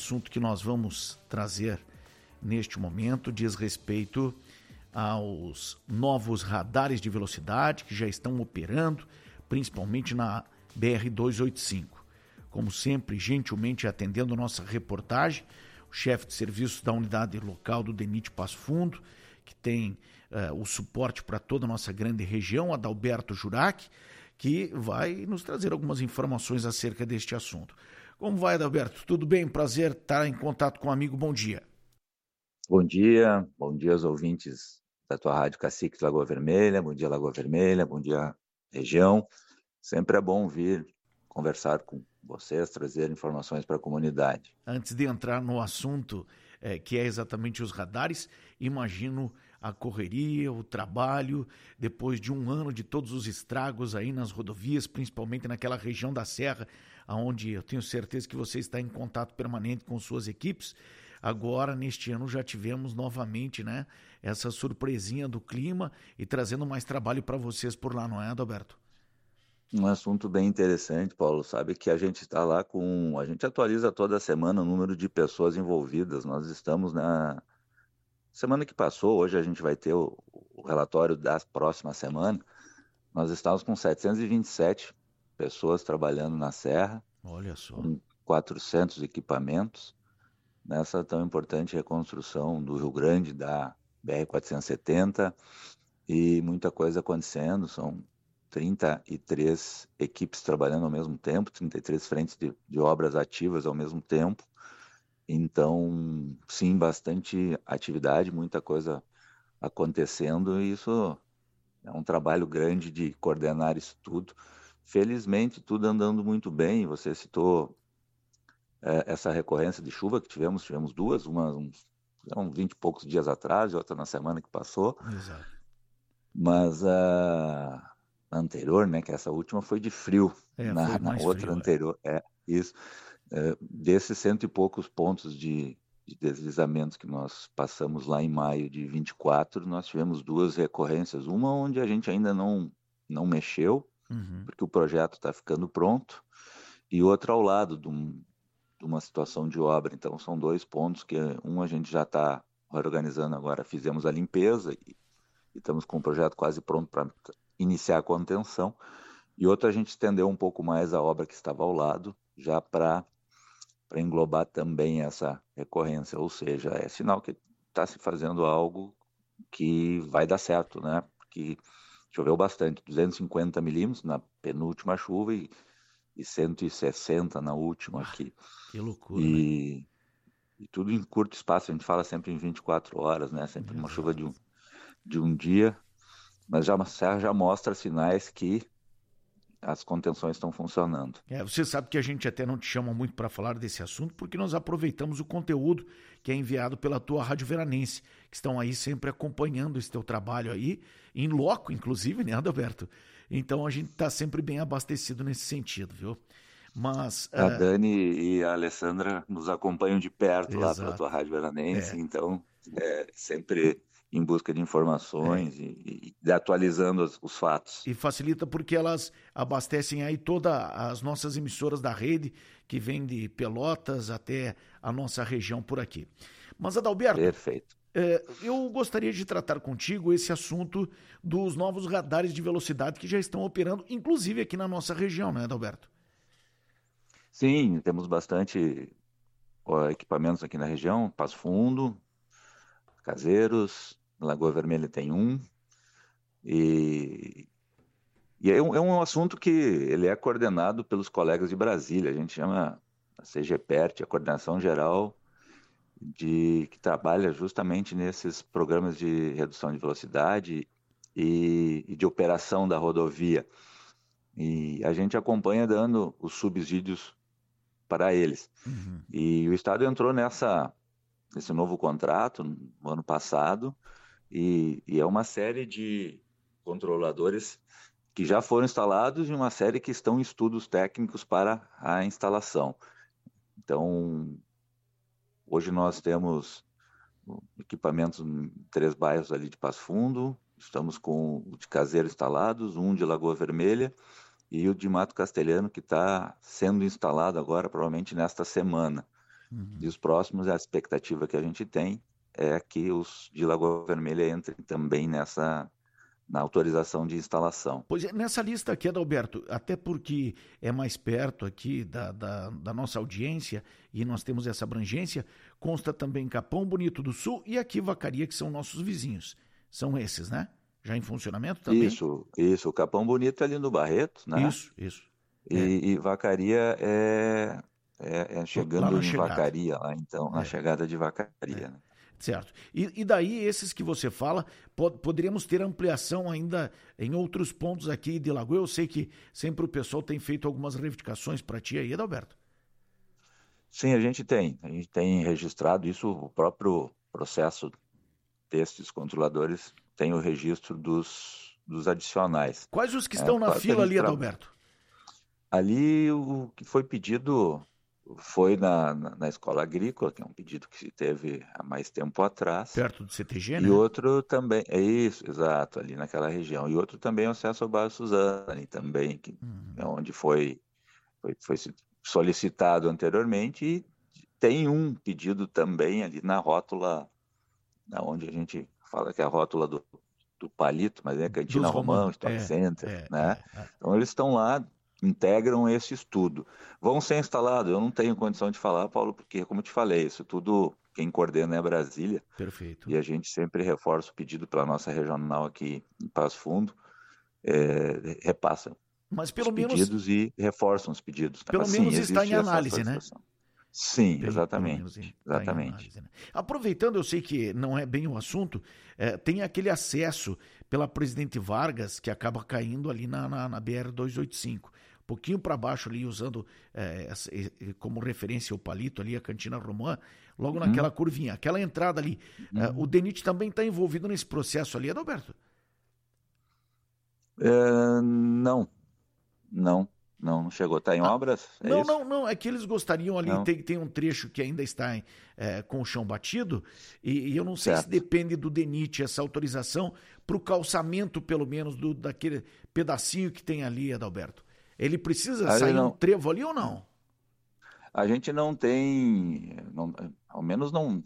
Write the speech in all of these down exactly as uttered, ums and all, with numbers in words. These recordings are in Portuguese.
assunto que nós vamos trazer neste momento diz respeito aos novos radares de velocidade que já estão operando, principalmente na B R duzentos e oitenta e cinco. Como sempre, gentilmente atendendo a nossa reportagem, o chefe de serviços da unidade local do DENIT Passo Fundo, que tem uh, o suporte para toda a nossa grande região, Adalberto Jurac, que vai nos trazer algumas informações acerca deste assunto. Como vai, Adalberto? Tudo bem? Prazer estar em contato com o amigo. Bom dia. Bom dia, bom dia aos ouvintes da tua Rádio Cacique Lagoa Vermelha, bom dia Lagoa Vermelha, bom dia região. Sempre é bom vir conversar com vocês, trazer informações para a comunidade. Antes de entrar no assunto, é, que é exatamente os radares, imagino a correria, o trabalho, depois de um ano de todos os estragos aí nas rodovias, principalmente naquela região da Serra, onde eu tenho certeza que você está em contato permanente com suas equipes. Agora, neste ano, já tivemos novamente, né, essa surpresinha do clima e trazendo mais trabalho para vocês por lá, não é, Adalberto? Um assunto bem interessante, Paulo. Sabe que a gente está lá com... A gente atualiza toda semana o número de pessoas envolvidas. Nós estamos na semana que passou, hoje a gente vai ter o, o relatório da próxima semana. Nós estamos com setecentos e vinte e sete pessoas trabalhando na Serra. Olha só. Com quatrocentos equipamentos nessa tão importante reconstrução do Rio Grande, da B R quatrocentos e setenta, e muita coisa acontecendo. São trinta e três equipes trabalhando ao mesmo tempo, trinta e três frentes de, de obras ativas ao mesmo tempo. Então, sim, bastante atividade, muita coisa acontecendo, e isso é um trabalho grande de coordenar isso tudo. Felizmente, tudo andando muito bem. Você citou é, essa recorrência de chuva que tivemos, tivemos duas, uma uns, uns vinte e poucos dias atrás, e outra na semana que passou. Exato. Mas a anterior, né, que essa última foi de frio, é, na, na outra frio, anterior, é, é isso. É, desses cento e poucos pontos de, de deslizamentos que nós passamos lá em maio de vinte e quatro, nós tivemos duas recorrências, uma onde a gente ainda não, não mexeu, uhum. porque o projeto está ficando pronto, e outra ao lado de, um, de uma situação de obra. Então são dois pontos que um a gente já está reorganizando agora, fizemos a limpeza e, e estamos com o projeto quase pronto para iniciar a contenção, e outro a gente estendeu um pouco mais a obra que estava ao lado, já para para englobar também essa recorrência, ou seja, é sinal que está se fazendo algo que vai dar certo, né? Porque choveu bastante, duzentos e cinquenta milímetros na penúltima chuva e, e cento e sessenta na última aqui. Que loucura, e, né? E tudo em curto espaço, a gente fala sempre em vinte e quatro horas, né? Sempre Exato. Uma chuva de um, de um dia, mas já, a Serra já mostra sinais que as contenções estão funcionando. É, você sabe que a gente até não te chama muito para falar desse assunto, porque nós aproveitamos o conteúdo que é enviado pela tua Rádio Veranense, que estão aí sempre acompanhando esse teu trabalho aí, em loco, inclusive, né, Adalberto? Então a gente está sempre bem abastecido nesse sentido, viu? Mas... A uh... Dani e a Alessandra nos acompanham de perto. Exato. Lá pela tua Rádio Veranense, é. Então é sempre em busca de informações é. e, e atualizando os, os fatos. E facilita porque elas abastecem aí todas as nossas emissoras da rede, que vem de Pelotas até a nossa região por aqui. Mas, Adalberto, Perfeito. É, eu gostaria de tratar contigo esse assunto dos novos radares de velocidade que já estão operando, inclusive aqui na nossa região, né, Adalberto? Sim, temos bastante ó, equipamentos aqui na região, Passo Fundo, Caseiros, Lagoa Vermelha tem um, e, e é, um, é um assunto que ele é coordenado pelos colegas de Brasília, a gente chama a CGPERT, a Coordenação Geral, de, que trabalha justamente nesses programas de redução de velocidade e, e de operação da rodovia, e a gente acompanha dando os subsídios para eles. Uhum. E o Estado entrou nessa, nesse novo contrato no ano passado, e, e é uma série de controladores que já foram instalados e uma série que estão em estudos técnicos para a instalação. Então, hoje nós temos equipamentos em três bairros ali de Passo Fundo, estamos com o de Caseiro instalados, um de Lagoa Vermelha, e o de Mato Castelhano, que está sendo instalado agora, provavelmente nesta semana. E os próximos, a expectativa que a gente tem é que os de Lagoa Vermelha entrem também nessa, na autorização de instalação. Pois é, nessa lista aqui, Adalberto, até porque é mais perto aqui da, da, da nossa audiência e nós temos essa abrangência, consta também Capão Bonito do Sul e aqui Vacaria, que são nossos vizinhos. São esses, né? Já em funcionamento também? Isso, isso. O Capão Bonito é ali no Barreto, né? Isso, isso. E, É. e Vacaria é, é, é chegando em chegada. Vacaria, lá então, na É. chegada de Vacaria. É. Né? Certo. E, e daí, esses que você fala, pod, poderíamos ter ampliação ainda em outros pontos aqui de Lagoa. Eu sei que sempre o pessoal tem feito algumas reivindicações para ti aí, Adalberto. Sim, a gente tem. A gente tem registrado isso, o próprio processo destes controladores tem o registro dos, dos adicionais. Quais os que É, estão na claro que a fila gente ali, tra- Adalberto? Ali o que foi pedido foi na, na, na escola agrícola, que é um pedido que se teve há mais tempo atrás. Perto do C T G, E né? outro também, é isso, exato, ali naquela região. E outro também é o acesso ao bairro Suzane, também, que Uhum. é onde foi, foi, foi solicitado anteriormente. E tem um pedido também ali na rótula, na onde a gente fala que é a rótula do, do Palito, mas é Cantina Dos Romão, Romão, Stock é, Center, é, né? é, é. Então eles estão lá, integram esse estudo. Vão ser instalados, eu não tenho condição de falar, Paulo, porque, como eu te falei, isso tudo quem coordena é Brasília. Perfeito. E a gente sempre reforça o pedido pela nossa regional aqui em Passo Fundo, é, repassa Mas os pelo menos, pedidos e reforçam os pedidos. Tá? pelo Mas, menos sim, está em existe essa análise, né? solicitação. Sim, Pelo, pelo menos exatamente. está em exatamente. análise, né? Aproveitando, eu sei que não é bem o assunto, é, tem aquele acesso pela Presidente Vargas que acaba caindo ali na, na, na B R duzentos e oitenta e cinco. Um pouquinho para baixo ali, usando é, essa, como referência o Palito ali, a Cantina Romã, logo Uhum. naquela curvinha, aquela entrada ali. Uhum. É, o DENIT também está envolvido nesse processo ali, Adalberto? É, não, não, não, não chegou. Está em Ah, obras? É não, isso? não, não. É que eles gostariam ali. Não. Tem, tem um trecho que ainda está é, com o chão batido. E, e eu não sei Certo. se depende do DENIT essa autorização para o calçamento, pelo menos, do, daquele pedacinho que tem ali, Adalberto. Ele precisa Aí sair não. um trevo ali ou não? A gente não tem, não, ao menos não,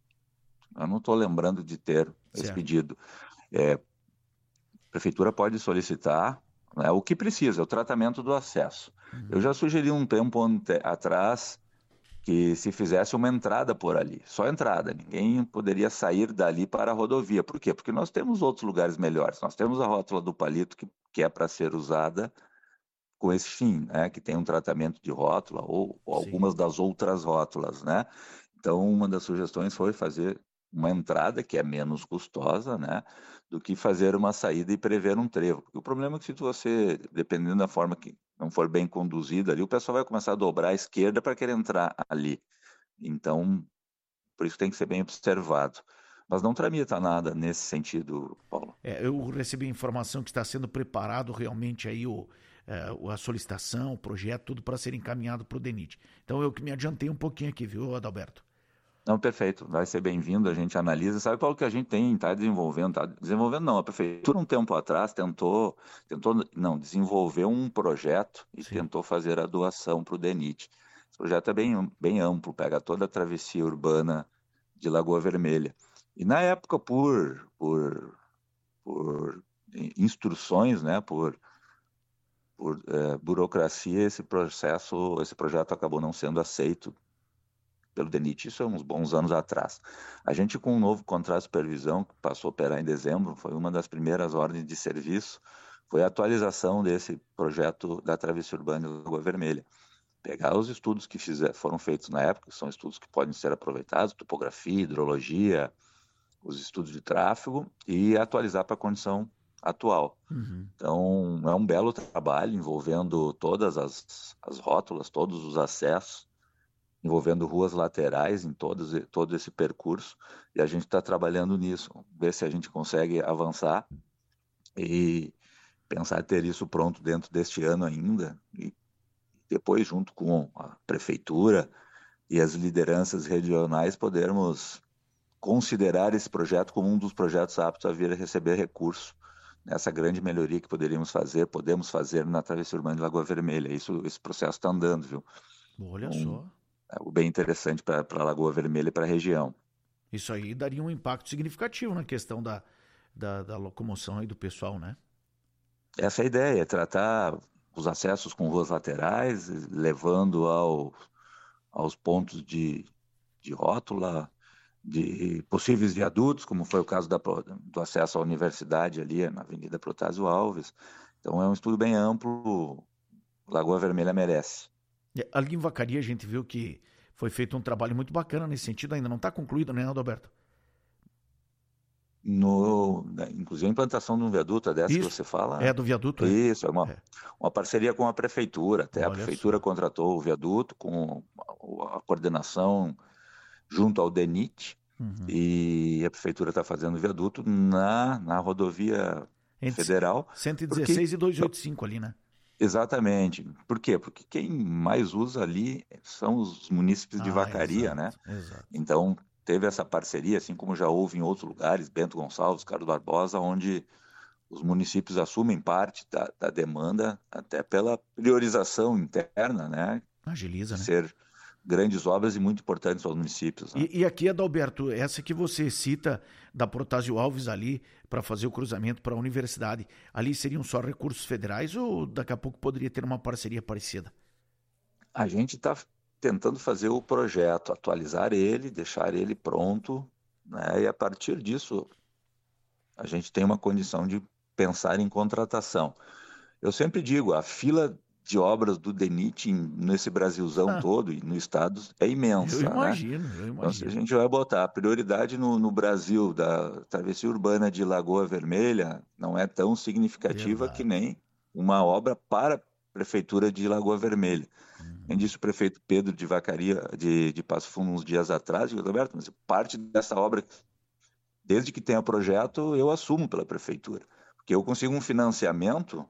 eu não estou lembrando de ter esse Certo. pedido. É, a prefeitura pode solicitar, né, o que precisa, o tratamento do acesso. Uhum. Eu já sugeri um tempo ante, atrás que se fizesse uma entrada por ali, só entrada, ninguém poderia sair dali para a rodovia. Por quê? Porque nós temos outros lugares melhores. Nós temos a rótula do Palito, que, que é para ser usada com esse fim, né, que tem um tratamento de rótula ou, ou algumas das outras rótulas, né? Então, uma das sugestões foi fazer uma entrada que é menos custosa, né, do que fazer uma saída e prever um trevo. Porque o problema é que se você, dependendo da forma que não for bem conduzida ali, o pessoal vai começar a dobrar à esquerda para querer entrar ali. Então, por isso tem que ser bem observado. Mas não tramita nada nesse sentido, Paulo. É, eu recebi a informação que está sendo preparado realmente aí o, é, a solicitação, o projeto, tudo para ser encaminhado para o DENIT. Então eu que me adiantei um pouquinho aqui, viu, Adalberto? Não, perfeito, vai ser bem-vindo, a gente analisa. Sabe qual que a gente tem, está desenvolvendo? Está desenvolvendo, não, a prefeitura um tempo atrás tentou, tentou não, desenvolver um projeto e Sim. tentou fazer a doação para o DENIT. Esse projeto é bem, bem amplo, pega toda a travessia urbana de Lagoa Vermelha. E na época, por, por, por instruções, né, por, por é, burocracia, esse processo, esse projeto acabou não sendo aceito pelo DENIT, isso é uns bons anos atrás. A gente, com um novo contrato de supervisão, que passou a operar em dezembro, foi uma das primeiras ordens de serviço, foi a atualização desse projeto da travessia urbana de Lagoa Vermelha. Pegar os estudos que fizer, foram feitos na época, que são estudos que podem ser aproveitados, topografia, hidrologia, os estudos de tráfego, e atualizar para a condição atual. Uhum. Então, é um belo trabalho envolvendo todas as, as rótulas, todos os acessos, envolvendo ruas laterais em todos, todo esse percurso, e a gente está trabalhando nisso, ver se a gente consegue avançar e pensar ter isso pronto dentro deste ano ainda, e depois, junto com a prefeitura e as lideranças regionais, podermos considerar esse projeto como um dos projetos aptos a vir a receber recurso nessa grande melhoria que poderíamos fazer, podemos fazer na travessia urbana de Lagoa Vermelha. Isso, esse processo está andando, viu? Olha então, só. algo bem interessante para a Lagoa Vermelha e para a região. Isso aí daria um impacto significativo na questão da, da, da locomoção aí do pessoal, né? Essa é a ideia, é tratar os acessos com ruas laterais, levando ao, aos pontos de, de rótula, de possíveis viadutos, como foi o caso da, do acesso à universidade ali na Avenida Protásio Alves. Então é um estudo bem amplo, Lagoa Vermelha merece. Ali em Vacaria a gente viu que foi feito um trabalho muito bacana nesse sentido, ainda não está concluído, né, Adalberto? No, inclusive a implantação de um viaduto, é dessa Isso, que você fala? é do viaduto, é. Isso, é uma, é. uma parceria com a prefeitura, até Olha a prefeitura só. contratou o viaduto com a, a coordenação junto ao DENIT, uhum. E a prefeitura está fazendo o viaduto na, na rodovia Entre federal. cento e dezesseis porque, e duzentos e oitenta e cinco ali, né? Exatamente. Por quê? Porque quem mais usa ali são os munícipes de ah, Vacaria, exato, né? Exato. Então, teve essa parceria, assim como já houve em outros lugares, Bento Gonçalves, Carlos Barbosa, onde os municípios assumem parte da, da demanda, até pela priorização interna, né? Agiliza, de né? ser grandes obras e muito importantes aos municípios. Né? E, e aqui, Adalberto, essa que você cita da Protásio Alves ali para fazer o cruzamento para a universidade, ali seriam só recursos federais ou daqui a pouco poderia ter uma parceria parecida? A gente está tentando fazer o projeto, atualizar ele, deixar ele pronto, né? E a partir disso a gente tem uma condição de pensar em contratação. Eu sempre digo, a fila de obras do DENIT nesse Brasilzão todo e no estado é imensa. Eu imagino, né? eu imagino. Então, se a gente vai botar a prioridade no, no Brasil da travessia urbana de Lagoa Vermelha, não é tão significativa Verdade. que nem uma obra para a prefeitura de Lagoa Vermelha. Uhum. Quem disse o prefeito Pedro de Vacaria, de, de Passo Fundo, uns dias atrás, digo, Roberto, mas parte dessa obra, desde que tenha projeto, eu assumo pela prefeitura. Porque eu consigo um financiamento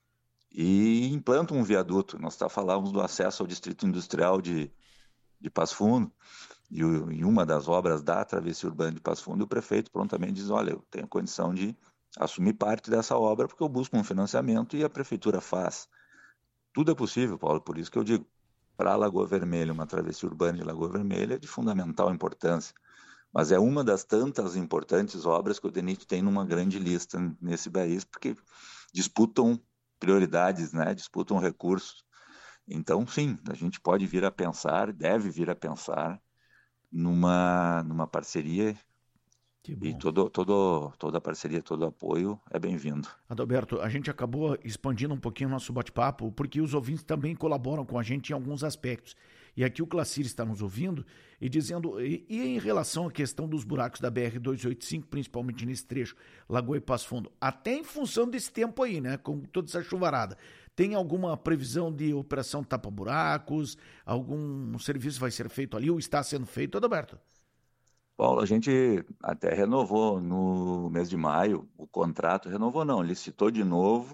e implanto um viaduto. Nós tá, falávamos do acesso ao Distrito Industrial de, de Passo Fundo, e em uma das obras da travessia urbana de Passo Fundo, o prefeito prontamente diz, olha, eu tenho condição de assumir parte dessa obra, porque eu busco um financiamento e a prefeitura faz. Tudo é possível, Paulo, por isso que eu digo, para a Lagoa Vermelha, uma travessia urbana de Lagoa Vermelha é de fundamental importância. Mas é uma das tantas importantes obras que o DENIT tem numa grande lista nesse país, porque disputam prioridades, né? Disputam recursos. Então, sim, a gente pode vir a pensar, deve vir a pensar numa, numa parceria. Que bom. E todo, todo, toda parceria, todo apoio é bem-vindo. Adalberto, a gente acabou expandindo um pouquinho o nosso bate-papo, porque os ouvintes também colaboram com a gente em alguns aspectos. E aqui o Clacir está nos ouvindo e dizendo, e, e em relação à questão dos buracos da B R duzentos e oitenta e cinco, principalmente nesse trecho, Lagoa e Passo Fundo, até em função desse tempo aí, né, com toda essa chuvarada, tem alguma previsão de operação tapa-buracos? Algum serviço vai ser feito ali ou está sendo feito, Adalberto? Paulo, a gente até renovou no mês de maio o contrato, renovou não, licitou de novo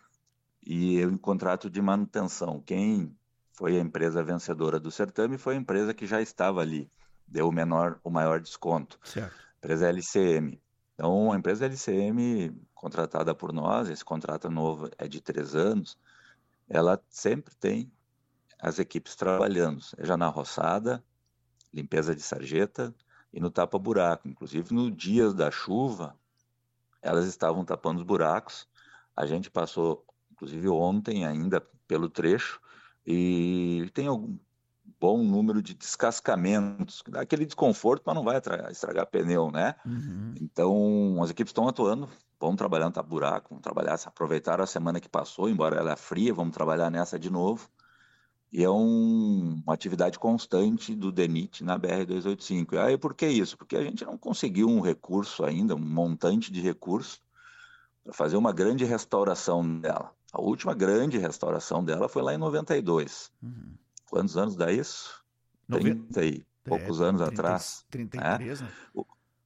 e o contrato de manutenção. Quem foi a empresa vencedora do certame foi a empresa que já estava ali, deu o, menor, o maior desconto. Certo. A empresa L C M. Então, a empresa L C M, contratada por nós, esse contrato novo é de três anos, ela sempre tem as equipes trabalhando, seja na roçada, limpeza de sarjeta, e no tapa-buraco. Inclusive, no dia da chuva, elas estavam tapando os buracos. A gente passou, inclusive ontem ainda, pelo trecho, e tem algum bom número de descascamentos, que dá aquele desconforto, mas não vai estragar pneu, né? Uhum. Então, as equipes estão atuando, vão trabalhar no tapa-buraco, vão trabalhar, aproveitaram a semana que passou, embora ela é fria, vamos trabalhar nessa de novo. E é um, uma atividade constante do DENIT na B R duzentos e oitenta e cinco. E aí, por que isso? Porque a gente não conseguiu um recurso ainda, um montante de recurso, para fazer uma grande restauração dela. A última grande restauração dela foi lá em noventa e dois. Uhum. Quantos anos dá isso? trinta e poucos é, anos trinta, atrás. trinta e três, né? né?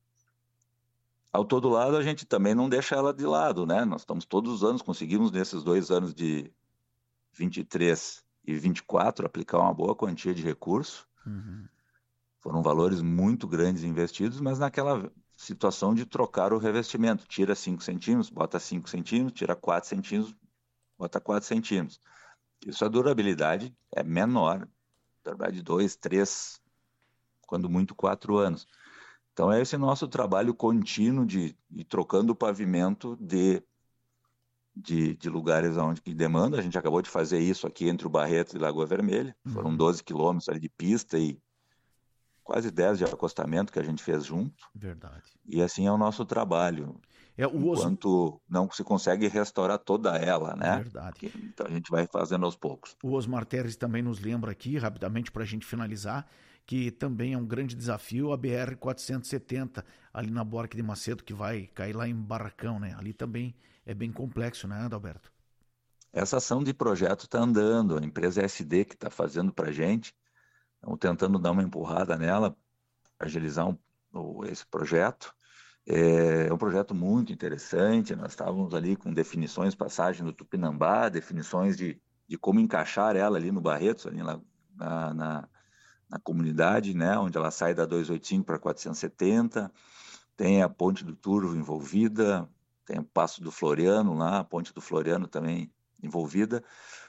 Ao todo lado, a gente também não deixa ela de lado, né? Nós estamos todos os anos, conseguimos nesses dois anos de vinte e três e vinte e quatro aplicar uma boa quantia de recurso. Uhum. Foram valores muito grandes investidos, mas naquela situação de trocar o revestimento. Tira cinco centímetros, bota cinco centímetros, tira quatro centímetros, bota quatro centímetros. Isso a durabilidade é menor trabalho de dois, três, quando muito quatro anos. Então é esse nosso trabalho contínuo de ir trocando o pavimento de, de, de lugares onde que demanda. A gente acabou de fazer isso aqui entre o Barreto e Lagoa Vermelha. Uhum. Foram doze quilômetros ali de pista e quase dez de acostamento que a gente fez junto. Verdade. E assim é o nosso trabalho. É, o Enquanto Os... não se consegue restaurar toda ela, né? Verdade. Porque, então a gente vai fazendo aos poucos. O Osmar Terres também nos lembra aqui, rapidamente para a gente finalizar, que também é um grande desafio a B R quatrocentos e setenta, ali na Borque de Macedo, que vai cair lá em Barracão, né? Ali também é bem complexo, né, Adalberto? Essa ação de projeto está andando, a empresa S D que está fazendo para a gente, estamos tentando dar uma empurrada nela, agilizar um, esse projeto. É um projeto muito interessante, nós estávamos ali com definições, passagem do Tupinambá, definições de, de como encaixar ela ali no Barretos, ali na, na, na, na comunidade, né, onde ela sai da duzentos e oitenta e cinco para quatrocentos e setenta, tem a Ponte do Turvo envolvida, tem o Passo do Floriano lá, a Ponte do Floriano também envolvida,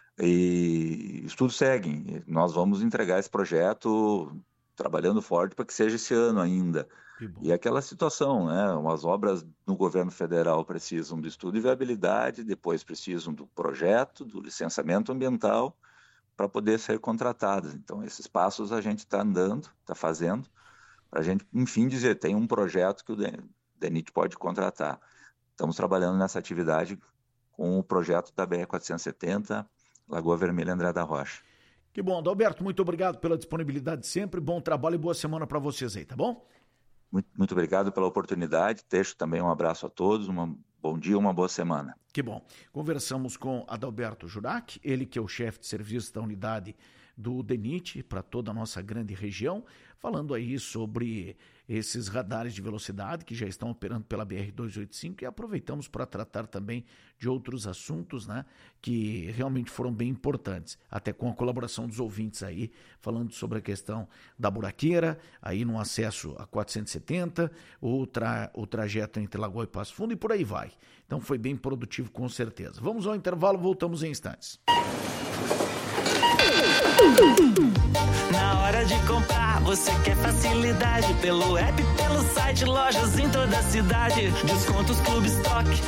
e isso tudo segue. Nós vamos entregar esse projeto trabalhando forte para que seja esse ano ainda. E aquela situação, né? As obras no governo federal precisam do estudo de viabilidade, depois precisam do projeto, do licenciamento ambiental para poder ser contratadas. Então, esses passos a gente está andando, está fazendo, para a gente, enfim, dizer, tem um projeto que o DENIT pode contratar. Estamos trabalhando nessa atividade com o projeto da B R quatrocentos e setenta, Lagoa Vermelha, André da Rocha. Que bom, Adalberto, muito obrigado pela disponibilidade sempre, bom trabalho e boa semana para vocês aí, tá bom? Muito, muito obrigado pela oportunidade, deixo também um abraço a todos, um bom dia, uma boa semana. Que bom. Conversamos com Adalberto Jurac, ele que é o chefe de serviço da unidade do DENIT para toda a nossa grande região, falando aí sobre esses radares de velocidade que já estão operando pela B R duzentos e oitenta e cinco e aproveitamos para tratar também de outros assuntos, né, que realmente foram bem importantes, até com a colaboração dos ouvintes aí, falando sobre a questão da buraqueira, aí no acesso a quatrocentos e setenta, o, tra- o trajeto entre Lagoa e Passo Fundo e por aí vai. Então foi bem produtivo com certeza. Vamos ao intervalo, voltamos em instantes. Na hora de comprar, você quer facilidade pelo app, pelo site, lojas em toda a cidade, descontos, clube, estoque,